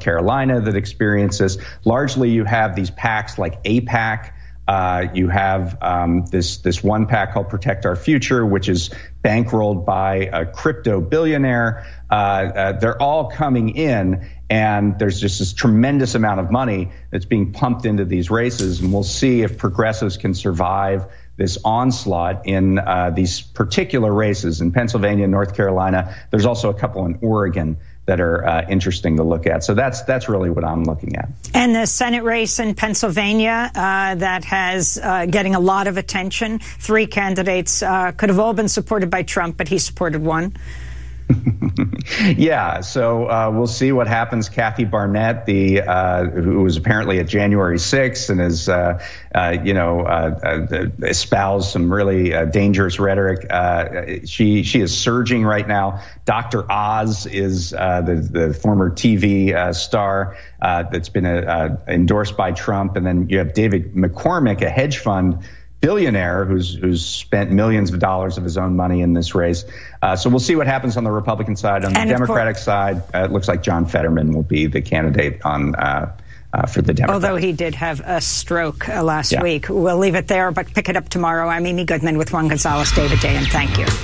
Carolina that experience this. Largely, you have these PACs like AIPAC. You have this one PAC called Protect Our Future, which is bankrolled by a crypto billionaire. They're all coming in, and there's just this tremendous amount of money that's being pumped into these races. And we'll see if progressives can survive this onslaught in these particular races in Pennsylvania, North Carolina. There's also a couple in Oregon that are interesting to look at. So that's really what I'm looking at. And the Senate race in Pennsylvania that has getting a lot of attention. 3 candidates could have all been supported by Trump, but he supported one. Yeah, so we'll see what happens. Kathy Barnett, who was apparently at January 6th and has, espoused some really dangerous rhetoric. She is surging right now. Dr. Oz is the former TV star that's been endorsed by Trump, and then you have David McCormick, a hedge fund billionaire who's spent millions of dollars of his own money in this race. So we'll see what happens on the Republican side. On the Democratic side, it looks like John Fetterman will be the candidate for the Democrats. Although he did have a stroke last week. We'll leave it there, but pick it up tomorrow. I'm Amy Goodman with Juan Gonzalez, David Day, and thank you.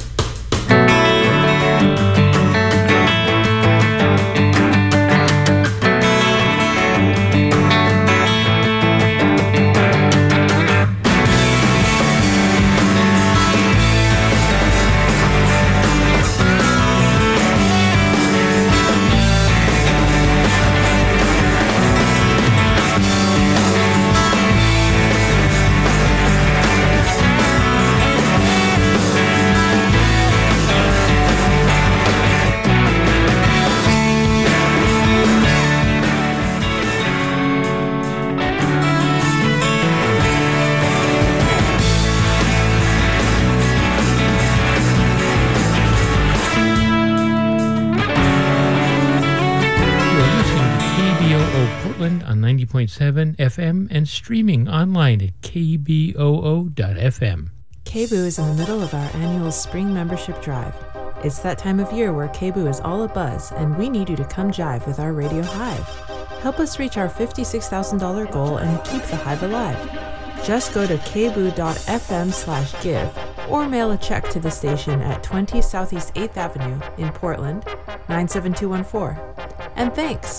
On 90.7 FM and streaming online at kboo.fm. KBOO is in the middle of our annual spring membership drive. It's that time of year where KBOO is all abuzz, and we need you to come jive with our Radio Hive. Help us reach our $56,000 goal and keep the Hive alive. Just go to kboo.fm/give or mail a check to the station at 20 Southeast 8th Avenue in Portland, 97214. And thanks.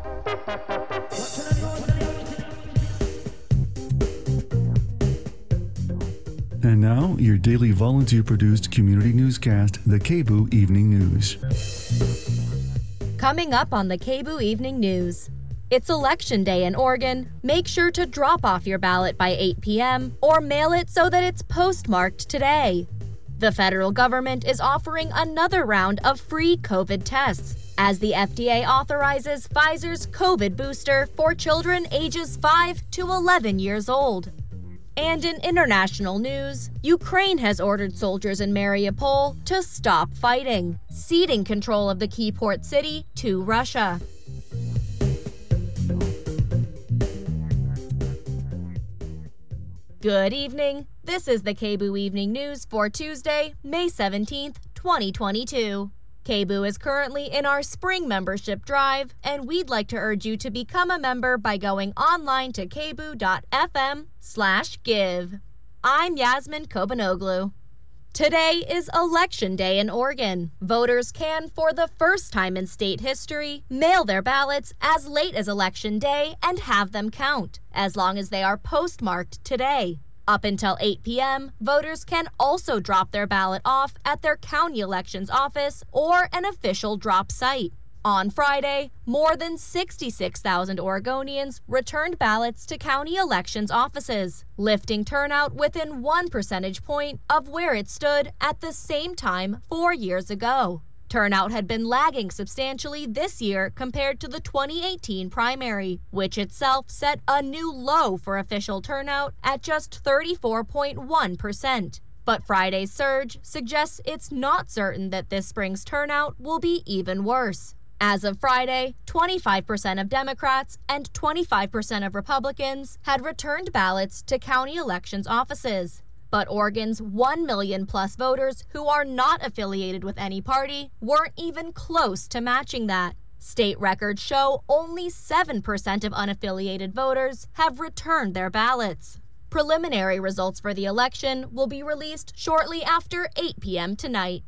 And now, your daily volunteer-produced community newscast, the KBOO Evening News. Coming up on the KBOO Evening News. It's Election Day in Oregon. Make sure to drop off your ballot by 8 p.m. or mail it so that it's postmarked today. The federal government is offering another round of free COVID tests as the FDA authorizes Pfizer's COVID booster for children ages 5 to 11 years old. And in international news, Ukraine has ordered soldiers in Mariupol to stop fighting, ceding control of the key port city to Russia. Good evening. This is the KBOO Evening News for Tuesday, May 17th, 2022. KBOO is currently in our spring membership drive, and we'd like to urge you to become a member by going online to kboo.fm/give. I'm Yasmin Kobanoglu. Today is Election Day in Oregon. Voters can, for the first time in state history, mail their ballots as late as Election Day and have them count, as long as they are postmarked today. Up until 8 p.m., voters can also drop their ballot off at their county elections office or an official drop site. On Friday, more than 66,000 Oregonians returned ballots to county elections offices, lifting turnout within 1 percentage point of where it stood at the same time 4 years ago. Turnout had been lagging substantially this year compared to the 2018 primary, which itself set a new low for official turnout at just 34.1%. But Friday's surge suggests it's not certain that this spring's turnout will be even worse. As of Friday, 25% of Democrats and 25% of Republicans had returned ballots to county elections offices. But Oregon's 1 million plus voters who are not affiliated with any party weren't even close to matching that. State records show only 7% of unaffiliated voters have returned their ballots. Preliminary results for the election will be released shortly after 8 p.m. tonight.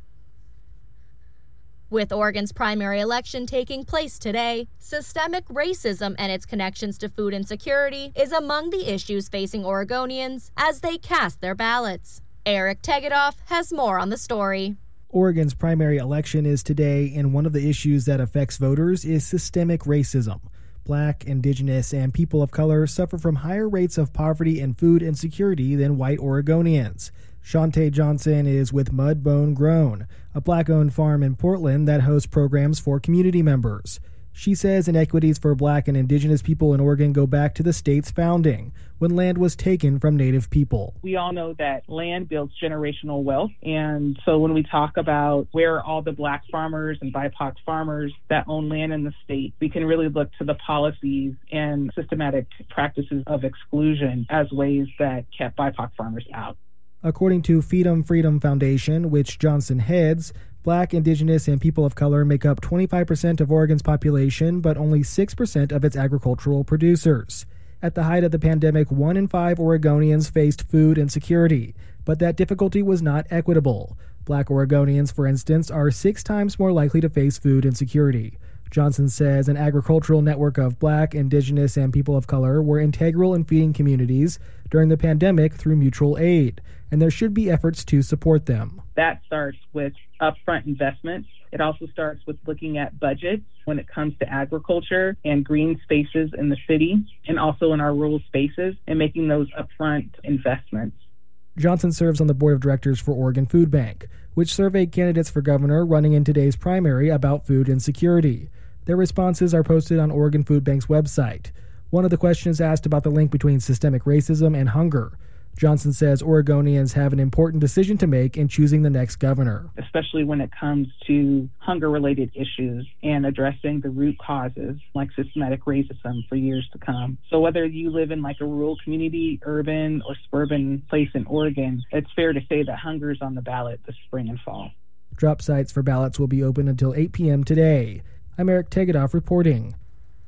With Oregon's primary election taking place today, systemic racism and its connections to food insecurity is among the issues facing Oregonians as they cast their ballots. Eric Tegedoff has more on the story. Oregon's primary election is today, and one of the issues that affects voters is systemic racism. Black, Indigenous, and people of color suffer from higher rates of poverty and food insecurity than white Oregonians. Shantae Johnson is with Mudbone Grown, a Black-owned farm in Portland that hosts programs for community members. She says inequities for Black and Indigenous people in Oregon go back to the state's founding, when land was taken from Native people. We all know that land builds generational wealth, and so when we talk about where are all the Black farmers and BIPOC farmers that own land in the state, we can really look to the policies and systematic practices of exclusion as ways that kept BIPOC farmers out. According to Feed 'em Freedom Foundation, which Johnson heads, Black, Indigenous, and people of color make up 25% of Oregon's population, but only 6% of its agricultural producers. At the height of the pandemic, 1 in 5 Oregonians faced food insecurity, but that difficulty was not equitable. Black Oregonians, for instance, are 6 times more likely to face food insecurity. Johnson says an agricultural network of Black, Indigenous, and people of color were integral in feeding communities during the pandemic through mutual aid, and there should be efforts to support them. That starts with upfront investments. It also starts with looking at budgets when it comes to agriculture and green spaces in the city and also in our rural spaces and making those upfront investments. Johnson serves on the board of directors for Oregon Food Bank, which surveyed candidates for governor running in today's primary about food insecurity. Their responses are posted on Oregon Food Bank's website. One of the questions asked about the link between systemic racism and hunger. Johnson says Oregonians have an important decision to make in choosing the next governor. Especially when it comes to hunger-related issues and addressing the root causes like systematic racism for years to come. So whether you live in like a rural community, urban, or suburban place in Oregon, it's fair to say that hunger is on the ballot this spring and fall. Drop sites for ballots will be open until 8 p.m. today. I'm Eric Tegedoff reporting.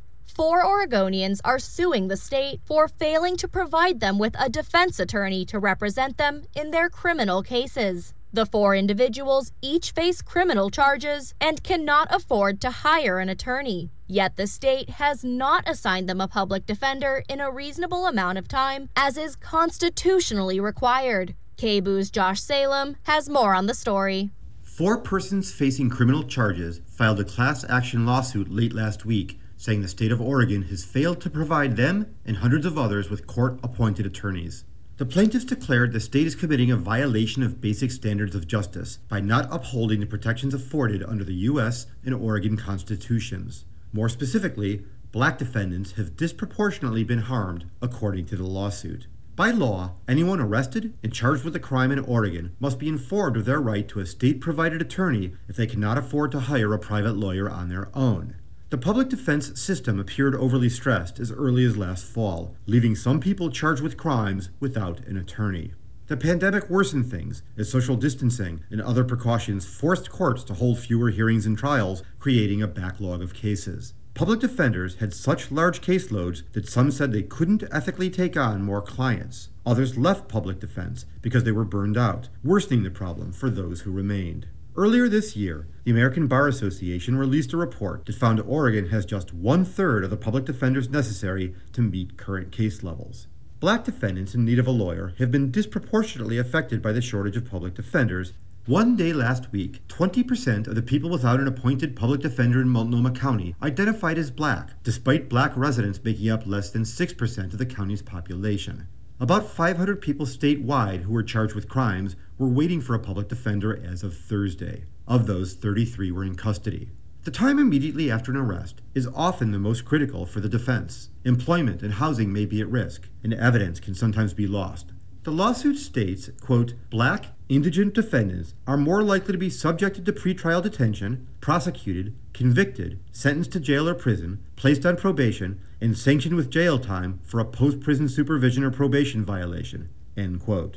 4 Oregonians are suing the state for failing to provide them with a defense attorney to represent them in their criminal cases. The 4 individuals each face criminal charges and cannot afford to hire an attorney. Yet the state has not assigned them a public defender in a reasonable amount of time, as is constitutionally required. KBOO's Josh Salem has more on the story. 4 persons facing criminal charges filed a class action lawsuit late last week, saying the state of Oregon has failed to provide them and hundreds of others with court-appointed attorneys. The plaintiffs declared the state is committing a violation of basic standards of justice by not upholding the protections afforded under the U.S. and Oregon constitutions. More specifically, Black defendants have disproportionately been harmed, according to the lawsuit. By law, anyone arrested and charged with a crime in Oregon must be informed of their right to a state-provided attorney if they cannot afford to hire a private lawyer on their own. The public defense system appeared overly stressed as early as last fall, leaving some people charged with crimes without an attorney. The pandemic worsened things as social distancing and other precautions forced courts to hold fewer hearings and trials, creating a backlog of cases. Public defenders had such large caseloads that some said they couldn't ethically take on more clients. Others left public defense because they were burned out, worsening the problem for those who remained. Earlier this year, the American Bar Association released a report that found Oregon has just 1/3 of the public defenders necessary to meet current case levels. Black defendants in need of a lawyer have been disproportionately affected by the shortage of public defenders. One day last week, 20% of the people without an appointed public defender in Multnomah County identified as Black, despite Black residents making up less than 6% of the county's population. About 500 people statewide who were charged with crimes were waiting for a public defender as of Thursday. Of those, 33 were in custody. The time immediately after an arrest is often the most critical for the defense. Employment and housing may be at risk, and evidence can sometimes be lost. The lawsuit states, quote, Black, indigent defendants are more likely to be subjected to pretrial detention, prosecuted, convicted, sentenced to jail or prison, placed on probation, and sanctioned with jail time for a post-prison supervision or probation violation, end quote.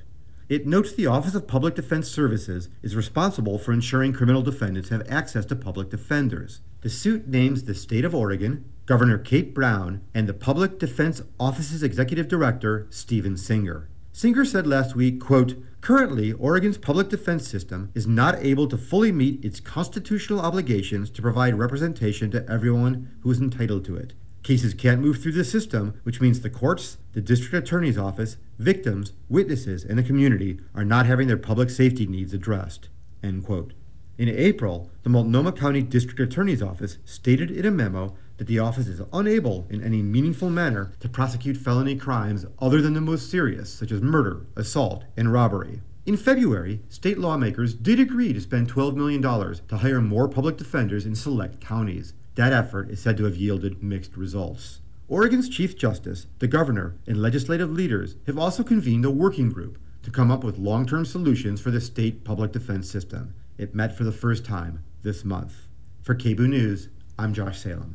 It notes the Office of Public Defense Services is responsible for ensuring criminal defendants have access to public defenders. The suit names the state of Oregon, Governor Kate Brown, and the Public Defense Office's executive director, Steven Singer. Singer said last week, quote, "Currently, Oregon's public defense system is not able to fully meet its constitutional obligations to provide representation to everyone who is entitled to it. Cases can't move through the system, which means the courts, the district attorney's office, victims, witnesses, and the community are not having their public safety needs addressed." End quote. In April, the Multnomah County District Attorney's Office stated in a memo that the office is unable in any meaningful manner to prosecute felony crimes other than the most serious, such as murder, assault, and robbery. In February, state lawmakers did agree to spend $12 million to hire more public defenders in select counties. That effort is said to have yielded mixed results. Oregon's Chief Justice, the governor, and legislative leaders have also convened a working group to come up with long-term solutions for the state public defense system. It met for the first time this month. For KBOO News, I'm Josh Salem.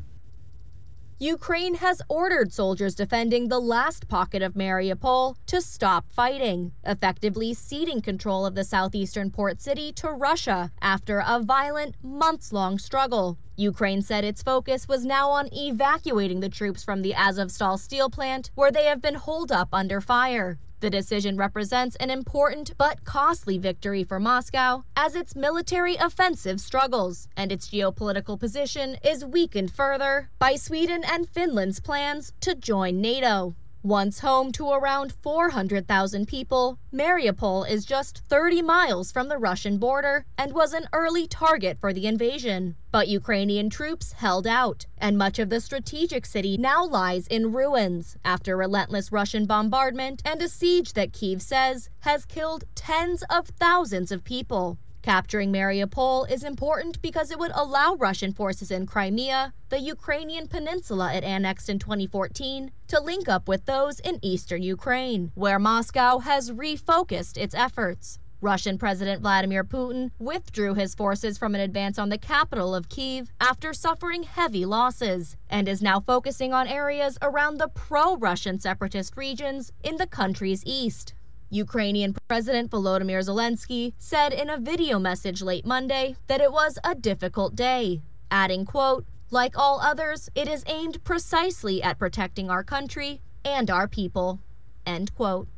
Ukraine has ordered soldiers defending the last pocket of Mariupol to stop fighting, effectively ceding control of the southeastern port city to Russia after a violent, months-long struggle. Ukraine said its focus was now on evacuating the troops from the Azovstal steel plant, where they have been holed up under fire. The decision represents an important but costly victory for Moscow as its military offensive struggles, and its geopolitical position is weakened further by Sweden and Finland's plans to join NATO. Once home to around 400,000 people, Mariupol is just 30 miles from the Russian border and was an early target for the invasion. But Ukrainian troops held out, and much of the strategic city now lies in ruins after relentless Russian bombardment and a siege that Kyiv says has killed tens of thousands of people. Capturing Mariupol is important because it would allow Russian forces in Crimea, the Ukrainian peninsula it annexed in 2014, to link up with those in eastern Ukraine, where Moscow has refocused its efforts. Russian President Vladimir Putin withdrew his forces from an advance on the capital of Kyiv after suffering heavy losses, and is now focusing on areas around the pro-Russian separatist regions in the country's east. Ukrainian President Volodymyr Zelensky said in a video message late Monday that it was a difficult day, adding, quote, "Like all others, it is aimed precisely at protecting our country and our people," end quote.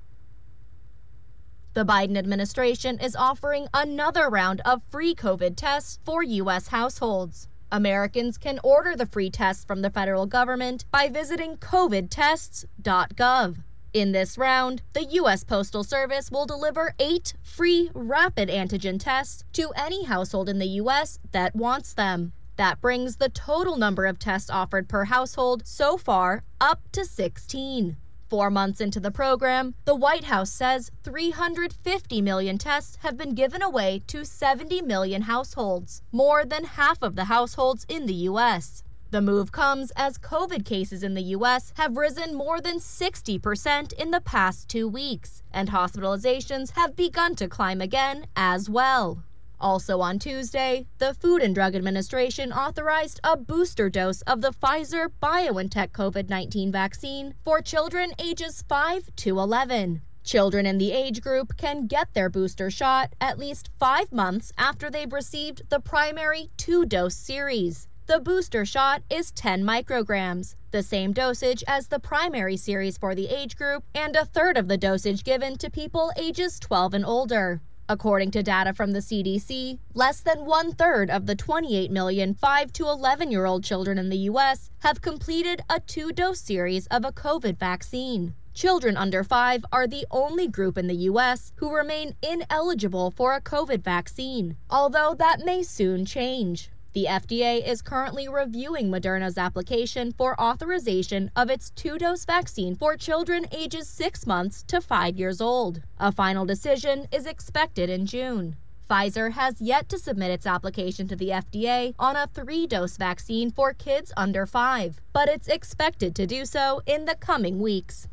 The Biden administration is offering another round of free COVID tests for U.S. households. Americans can order the free tests from the federal government by visiting covidtests.gov. In this round, the U.S. Postal Service will deliver 8 free rapid antigen tests to any household in the U.S. that wants them. That brings the total number of tests offered per household so far up to 16. 4 months into the program, the White House says 350 million tests have been given away to 70 million households, more than half of the households in the U.S. The move comes as COVID cases in the U.S. have risen more than 60% in the past 2 weeks, and hospitalizations have begun to climb again as well. Also on Tuesday, the Food and Drug Administration authorized a booster dose of the Pfizer-BioNTech COVID-19 vaccine for children ages 5 to 11. Children in the age group can get their booster shot at least 5 months after they've received the primary 2-dose series. The booster shot is 10 micrograms, the same dosage as the primary series for the age group, and a third of the dosage given to people ages 12 and older. According to data from the CDC, less than 1/3 of the 28 million 5 to 11-year-old children in the U.S. have completed a 2-dose series of a COVID vaccine. Children under 5 are the only group in the U.S. who remain ineligible for a COVID vaccine, although that may soon change. The FDA is currently reviewing Moderna's application for authorization of its 2-dose vaccine for children ages 6 months to 5 years old. A final decision is expected in June. Pfizer has yet to submit its application to the FDA on a 3-dose vaccine for kids under 5, but it's expected to do so in the coming weeks.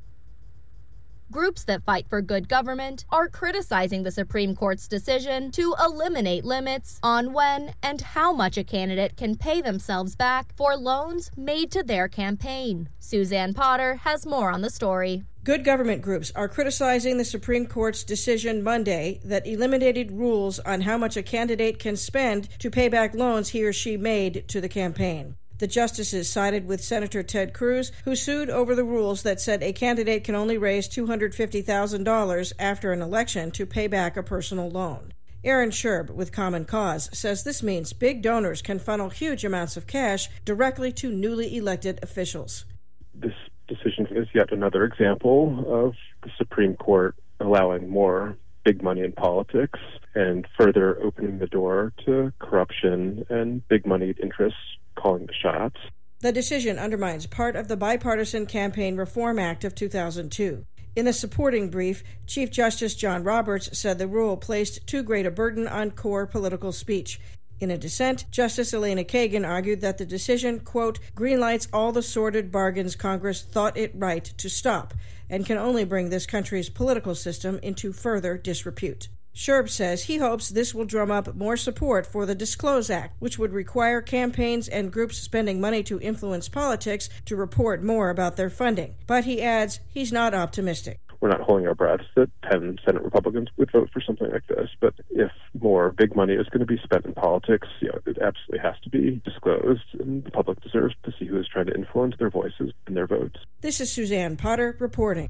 Groups that fight for good government are criticizing the Supreme Court's decision to eliminate limits on when and how much a candidate can pay themselves back for loans made to their campaign. Suzanne Potter has more on the story. Good government groups are criticizing the Supreme Court's decision Monday that eliminated rules on how much a candidate can spend to pay back loans he or she made to the campaign. The justices sided with Senator Ted Cruz, who sued over the rules that said a candidate can only raise $250,000 after an election to pay back a personal loan. Aaron Sherb with Common Cause says this means big donors can funnel huge amounts of cash directly to newly elected officials. This decision is yet another example of the Supreme Court allowing more big money in politics and further opening the door to corruption and big money interests calling the shots. The decision undermines part of the Bipartisan Campaign Reform Act of 2002. In the supporting brief, Chief Justice John Roberts said the rule placed too great a burden on core political speech. In a dissent, Justice Elena Kagan argued that the decision, quote, greenlights all the sordid bargains Congress thought it right to stop and can only bring this country's political system into further disrepute. Sherb says he hopes this will drum up more support for the Disclose Act, which would require campaigns and groups spending money to influence politics to report more about their funding. But he adds he's not optimistic. We're not holding our breaths that 10 Senate Republicans would vote for something like this, but if more big money is going to be spent in politics, it absolutely has to be disclosed, and the public deserves to see who is trying to influence their voices and their votes. This is Suzanne Potter reporting.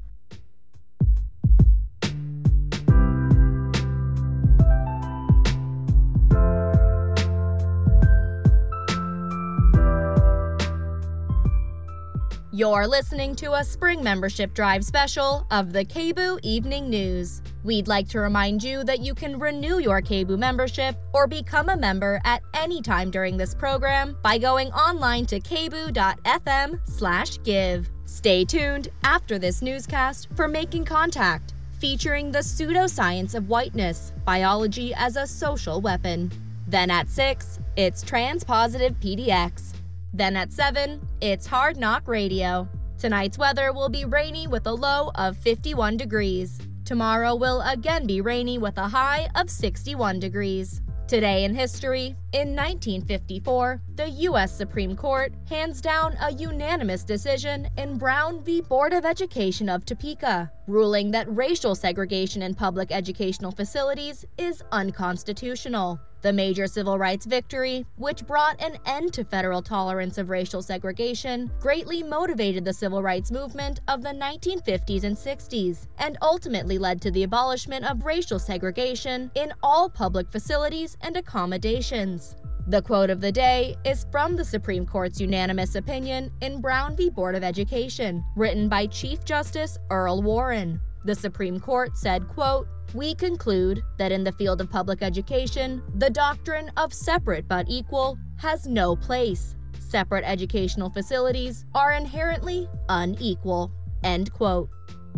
You're listening to a spring membership drive special of the KBOO Evening News. We'd like to remind you that you can renew your KBOO membership or become a member at any time during this program by going online to kboo.fm/give. Stay tuned after this newscast for Making Contact, featuring the pseudoscience of whiteness, biology as a social weapon. Then at 6, it's Transpositive PDX. Then at 7, it's Hard Knock Radio. Tonight's weather will be rainy with a low of 51 degrees. Tomorrow will again be rainy with a high of 61 degrees. Today in history, in 1954, the U.S. Supreme Court hands down a unanimous decision in Brown v. Board of Education of Topeka, ruling that racial segregation in public educational facilities is unconstitutional. The major civil rights victory, which brought an end to federal tolerance of racial segregation, greatly motivated the civil rights movement of the 1950s and 60s, and ultimately led to the abolishment of racial segregation in all public facilities and accommodations. The quote of the day is from the Supreme Court's unanimous opinion in Brown v. Board of Education, written by Chief Justice Earl Warren. The Supreme Court said, quote, "We conclude that in the field of public education, the doctrine of separate but equal has no place. Separate educational facilities are inherently unequal." End quote.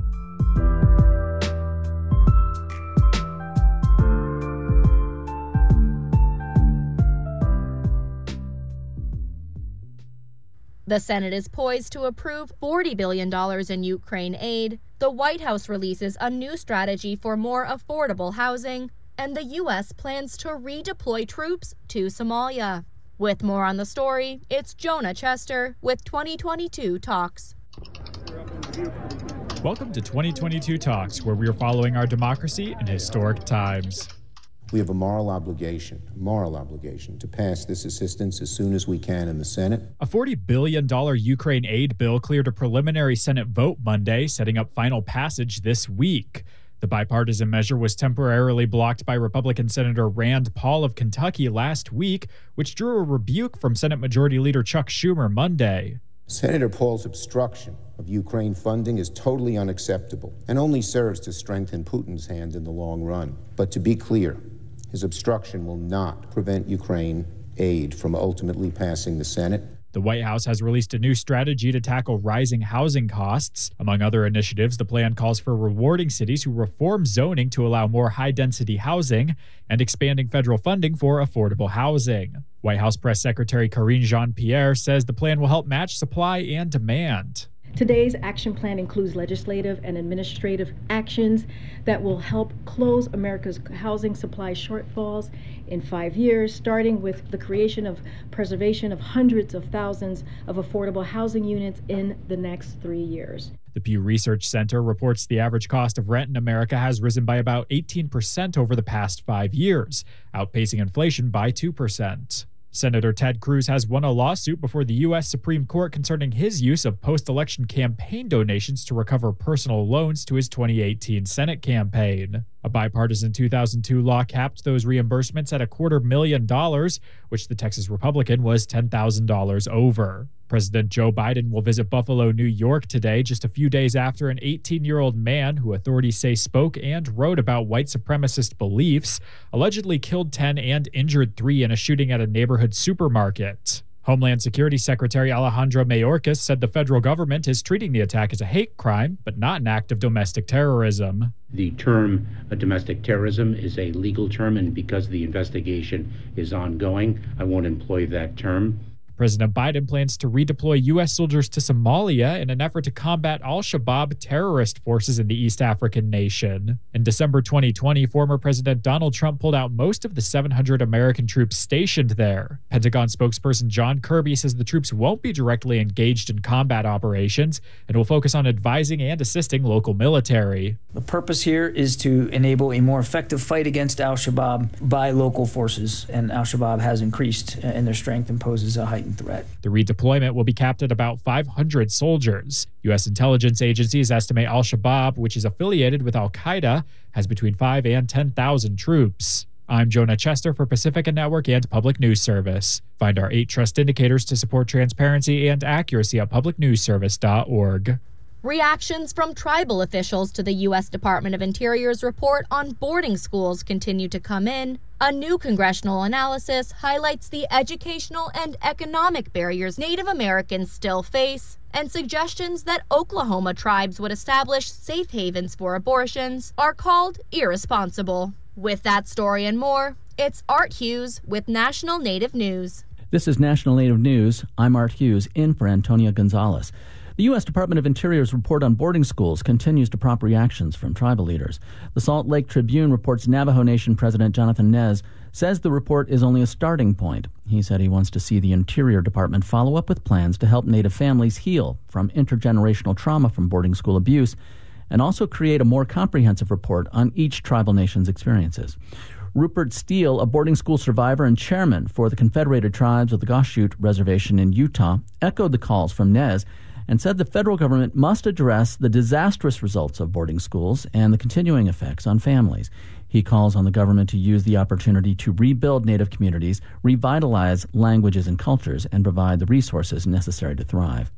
The Senate is poised to approve $40 billion in Ukraine aid. The White House releases a new strategy for more affordable housing, and the U.S. plans to redeploy troops to Somalia. With more on the story, it's Jonah Chester with 2022 Talks. Welcome to 2022 Talks, where we are following our democracy in historic times. We have a moral obligation to pass this assistance as soon as we can in the Senate. A $40 billion Ukraine aid bill cleared a preliminary Senate vote Monday, setting up final passage this week. The bipartisan measure was temporarily blocked by Republican Senator Rand Paul of Kentucky last week, which drew a rebuke from Senate Majority Leader Chuck Schumer Monday. Senator Paul's obstruction of Ukraine funding is totally unacceptable and only serves to strengthen Putin's hand in the long run. But to be clear, his obstruction will not prevent Ukraine aid from ultimately passing the Senate. The White House has released a new strategy to tackle rising housing costs. Among other initiatives, the plan calls for rewarding cities who reform zoning to allow more high-density housing and expanding federal funding for affordable housing. White House Press Secretary Karine Jean-Pierre says the plan will help match supply and demand. Today's action plan includes legislative and administrative actions that will help close America's housing supply shortfalls in 5 years, starting with the creation of preservation of hundreds of thousands of affordable housing units in the next 3 years. The Pew Research Center reports the average cost of rent in America has risen by about 18% over the past 5 years, outpacing inflation by 2%. Senator Ted Cruz has won a lawsuit before the U.S. Supreme Court concerning his use of post-election campaign donations to recover personal loans to his 2018 Senate campaign. A bipartisan 2002 law capped those reimbursements at $250,000, which the Texas Republican was $10,000 over. President Joe Biden will visit Buffalo, New York today, just a few days after an 18-year-old man who authorities say spoke and wrote about white supremacist beliefs allegedly killed 10 and injured 3 in a shooting at a neighborhood supermarket. Homeland Security Secretary Alejandro Mayorkas said the federal government is treating the attack as a hate crime, but not an act of domestic terrorism. The term domestic terrorism is a legal term, and because the investigation is ongoing, I won't employ that term. President Biden plans to redeploy U.S. soldiers to Somalia in an effort to combat al-Shabaab terrorist forces in the East African nation. In December 2020, former President Donald Trump pulled out most of the 700 American troops stationed there. Pentagon spokesperson John Kirby says the troops won't be directly engaged in combat operations and will focus on advising and assisting local military. The purpose here is to enable a more effective fight against al-Shabaab by local forces, and al-Shabaab has increased in their strength and poses a heightened threat. The redeployment will be capped at about 500 soldiers. U.S. intelligence agencies estimate al-Shabaab, which is affiliated with al-Qaeda, has between 5 and 10,000 troops. I'm Jonah Chester for Pacifica Network and Public News Service. Find our 8 trust indicators to support transparency and accuracy at publicnewsservice.org. Reactions from tribal officials to the U.S. Department of Interior's report on boarding schools continue to come in. A new congressional analysis highlights the educational and economic barriers Native Americans still face, and suggestions that Oklahoma tribes would establish safe havens for abortions are called irresponsible. With that story and more, it's Art Hughes with National Native News. This is National Native News. I'm Art Hughes, in for Antonia Gonzalez. The U.S. Department of Interior's report on boarding schools continues to prompt reactions from tribal leaders. The Salt Lake Tribune reports Navajo Nation President Jonathan Nez says the report is only a starting point. He said he wants to see the Interior Department follow up with plans to help Native families heal from intergenerational trauma from boarding school abuse and also create a more comprehensive report on each tribal nation's experiences. Rupert Steele, a boarding school survivor and chairman for the Confederated Tribes of the Goshute Reservation in Utah, echoed the calls from Nez and said the federal government must address the disastrous results of boarding schools and the continuing effects on families. He calls on the government to use the opportunity to rebuild Native communities, revitalize languages and cultures, and provide the resources necessary to thrive.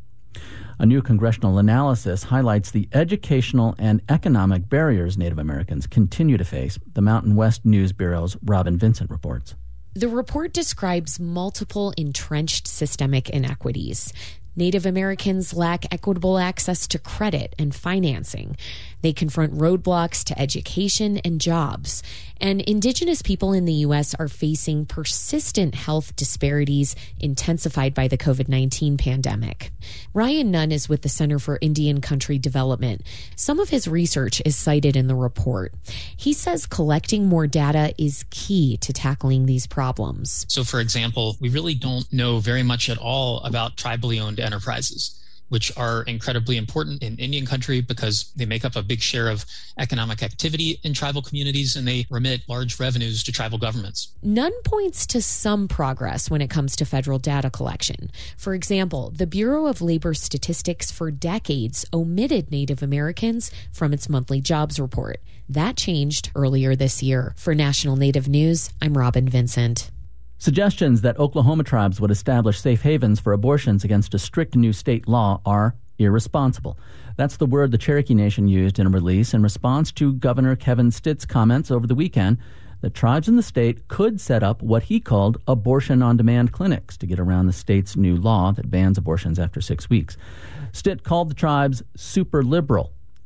A new congressional analysis highlights the educational and economic barriers Native Americans continue to face. The Mountain West News Bureau's Robin Vincent reports. The report describes multiple entrenched systemic inequities. Native Americans lack equitable access to credit and financing. They confront roadblocks to education and jobs. And Indigenous people in the U.S. are facing persistent health disparities intensified by the COVID-19 pandemic. Ryan Nunn is with the Center for Indian Country Development. Some of his research is cited in the report. He says collecting more data is key to tackling these problems. So, for example, we really don't know very much at all about tribally owned enterprises, which are incredibly important in Indian country because they make up a big share of economic activity in tribal communities and they remit large revenues to tribal governments. Nunn points to some progress when it comes to federal data collection. For example, the Bureau of Labor Statistics for decades omitted Native Americans from its monthly jobs report. That changed earlier this year. For National Native News, I'm Robin Vincent. Suggestions that Oklahoma tribes would establish safe havens for abortions against a strict new state law are irresponsible. That's the word the Cherokee Nation used in a release in response to Governor Kevin Stitt's comments over the weekend that tribes in the state could set up what he called abortion-on-demand clinics to get around the state's new law that bans abortions after 6 weeks. Stitt called the tribes super liberal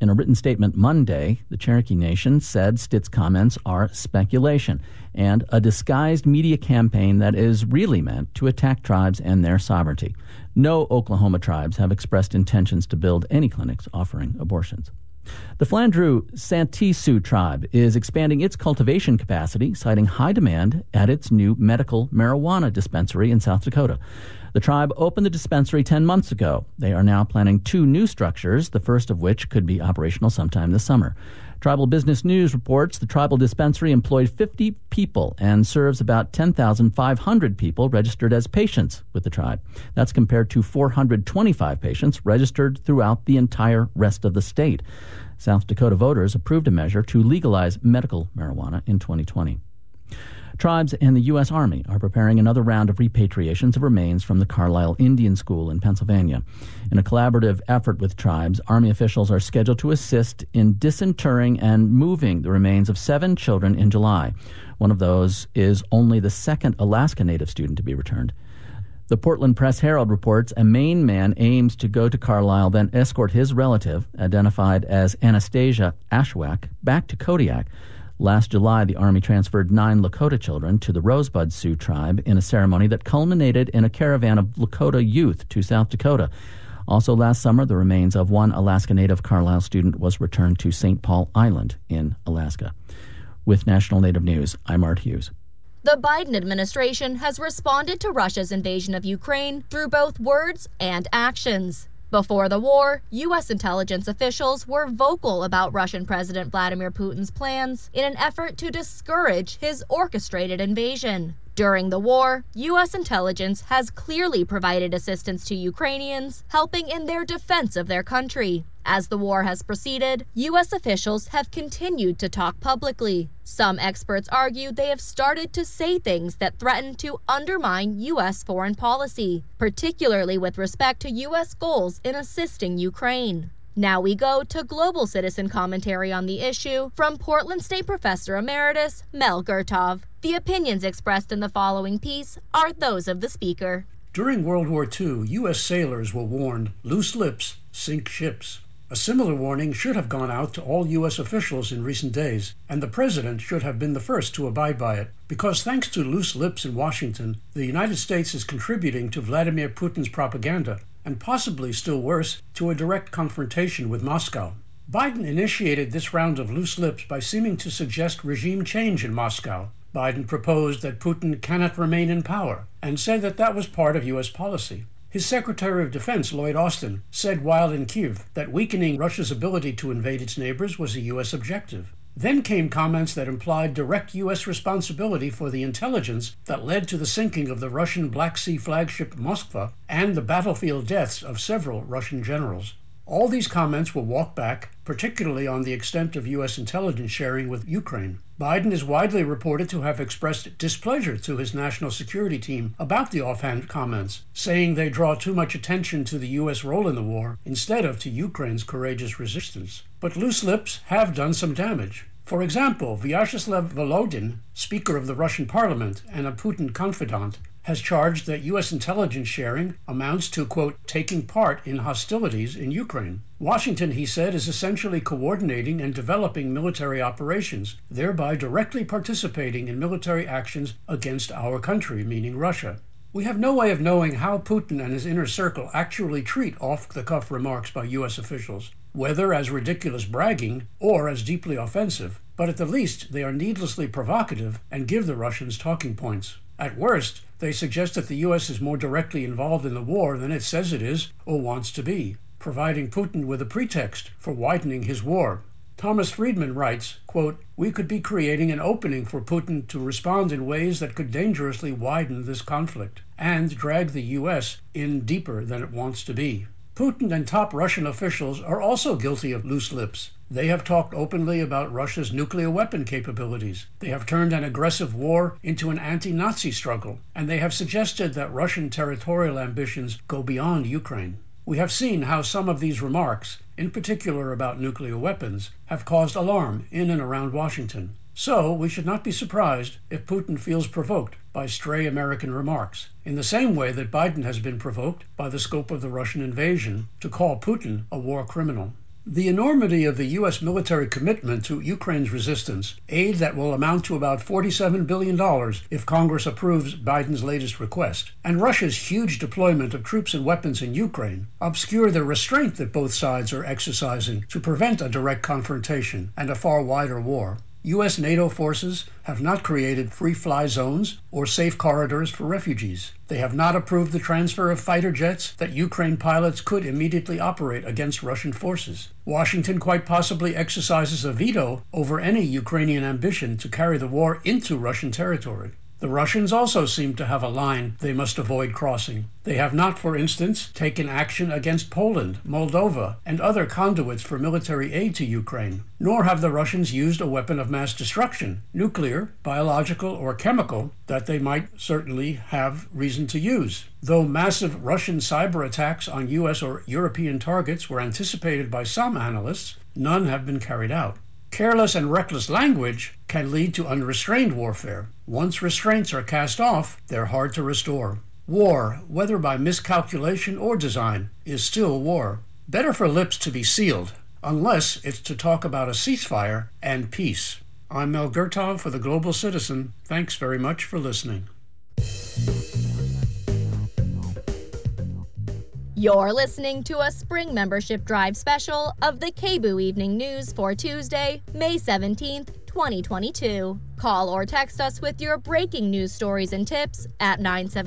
In a written statement Monday, the Cherokee Nation said Stitt's comments are speculation and a disguised media campaign that is really meant to attack tribes and their sovereignty. No Oklahoma tribes have expressed intentions to build any clinics offering abortions. The Flandreau Santee Sioux tribe is expanding its cultivation capacity, citing high demand at its new medical marijuana dispensary in South Dakota. The tribe opened the dispensary 10 months ago. They are now planning 2 new structures, the first of which could be operational sometime this summer. Tribal Business News reports the tribal dispensary employed 50 people and serves about 10,500 people registered as patients with the tribe. That's compared to 425 patients registered throughout the entire rest of the state. South Dakota voters approved a measure to legalize medical marijuana in 2020. Tribes and the U.S. Army are preparing another round of repatriations of remains from the Carlisle Indian School in Pennsylvania. In a collaborative effort with tribes, Army officials are scheduled to assist in disinterring and moving the remains of 7 children in July. One of those is only the second Alaska Native student to be returned. The Portland Press-Herald reports a Maine man aims to go to Carlisle, then escort his relative, identified as Anastasia Ashwak, back to Kodiak. Last July, the Army transferred 9 Lakota children to the Rosebud Sioux tribe in a ceremony that culminated in a caravan of Lakota youth to South Dakota. Also last summer, the remains of one Alaska Native Carlisle student was returned to St. Paul Island in Alaska. With National Native News, I'm Art Hughes. The Biden administration has responded to Russia's invasion of Ukraine through both words and actions. Before the war, U.S. intelligence officials were vocal about Russian President Vladimir Putin's plans in an effort to discourage his orchestrated invasion. During the war, U.S. intelligence has clearly provided assistance to Ukrainians, helping in their defense of their country. As the war has proceeded, U.S. officials have continued to talk publicly. Some experts argue they have started to say things that threaten to undermine U.S. foreign policy, particularly with respect to U.S. goals in assisting Ukraine. Now we go to global citizen commentary on the issue from Portland State Professor Emeritus Mel Gurtov. The opinions expressed in the following piece are those of the speaker. During World War II, U.S. sailors were warned, "Loose lips sink ships." A similar warning should have gone out to all U.S. officials in recent days, and the president should have been the first to abide by it. Because thanks to loose lips in Washington, the United States is contributing to Vladimir Putin's propaganda, and possibly still worse, to a direct confrontation with Moscow. Biden initiated this round of loose lips by seeming to suggest regime change in Moscow. Biden proposed that Putin cannot remain in power, and said that that was part of U.S. policy. His Secretary of Defense, Lloyd Austin, said while in Kyiv that weakening Russia's ability to invade its neighbors was a U.S. objective. Then came comments that implied direct U.S. responsibility for the intelligence that led to the sinking of the Russian Black Sea flagship Moskva and the battlefield deaths of several Russian generals. All these comments were walked back, particularly on the extent of U.S. intelligence sharing with Ukraine. Biden is widely reported to have expressed displeasure to his national security team about the offhand comments, saying they draw too much attention to the U.S. role in the war instead of to Ukraine's courageous resistance. But loose lips have done some damage. For example, Vyacheslav Volodin, Speaker of the Russian Parliament and a Putin confidant, has charged that U.S. intelligence sharing amounts to, quote, taking part in hostilities in Ukraine. Washington, he said, is essentially coordinating and developing military operations, thereby directly participating in military actions against our country, meaning Russia. We have no way of knowing how Putin and his inner circle actually treat off-the-cuff remarks by U.S. officials, whether as ridiculous bragging or as deeply offensive, but at the least they are needlessly provocative and give the Russians talking points. At worst, they suggest that the U.S. is more directly involved in the war than it says it is or wants to be, providing Putin with a pretext for widening his war. Thomas Friedman writes, quote, "We could be creating an opening for Putin to respond in ways that could dangerously widen this conflict and drag the U.S. in deeper than it wants to be." Putin and top Russian officials are also guilty of loose lips. They have talked openly about Russia's nuclear weapon capabilities. They have turned an aggressive war into an anti-Nazi struggle, and they have suggested that Russian territorial ambitions go beyond Ukraine. We have seen how some of these remarks, in particular about nuclear weapons, have caused alarm in and around Washington. So we should not be surprised if Putin feels provoked by stray American remarks, in the same way that Biden has been provoked by the scope of the Russian invasion to call Putin a war criminal. The enormity of the U.S. military commitment to Ukraine's resistance, aid that will amount to about $47 billion if Congress approves Biden's latest request, and Russia's huge deployment of troops and weapons in Ukraine obscure the restraint that both sides are exercising to prevent a direct confrontation and a far wider war. U.S. NATO forces have not created free-fly zones or safe corridors for refugees. They have not approved the transfer of fighter jets that Ukraine pilots could immediately operate against Russian forces. Washington quite possibly exercises a veto over any Ukrainian ambition to carry the war into Russian territory. The Russians also seem to have a line they must avoid crossing. They have not, for instance, taken action against Poland, Moldova, and other conduits for military aid to Ukraine. Nor have the Russians used a weapon of mass destruction, nuclear, biological, or chemical, that they might certainly have reason to use. Though massive Russian cyber attacks on U.S. or European targets were anticipated by some analysts, none have been carried out. Careless and reckless language can lead to unrestrained warfare. Once restraints are cast off, they're hard to restore. War, whether by miscalculation or design, is still war. Better for lips to be sealed, unless it's to talk about a ceasefire and peace. I'm Mel Gertov for The Global Citizen. Thanks very much for listening. You're listening to a spring membership drive special of the KBOO Evening News for Tuesday, May 17th, 2022. Call or text us with your breaking news stories and tips at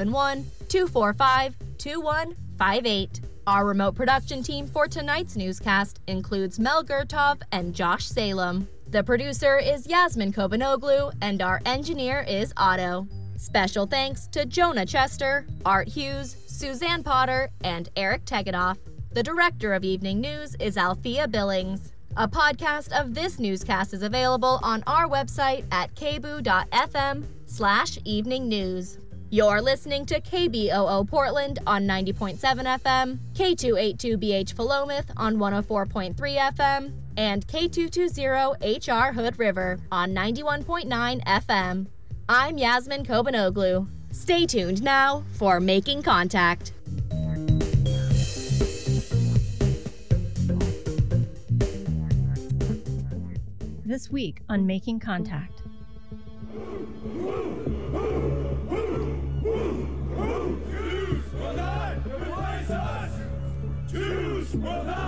971-245-2158. Our remote production team for tonight's newscast includes Mel Gertov and Josh Salem. The producer is Yasmin Kobanoglu, and our engineer is Otto. Special thanks to Jonah Chester, Art Hughes, Suzanne Potter, and Eric Tegedoff. The director of Evening News is Althea Billings. A podcast of this newscast is available on our website at kboo.fm/evening news. You're listening to KBOO Portland on 90.7 FM, K282BH Philomath on 104.3 FM, and K220HR Hood River on 91.9 FM. I'm Yasmin Kobanoglu. Stay tuned now for Making Contact. This week on Making Contact. Jews will not replace us! Jews will not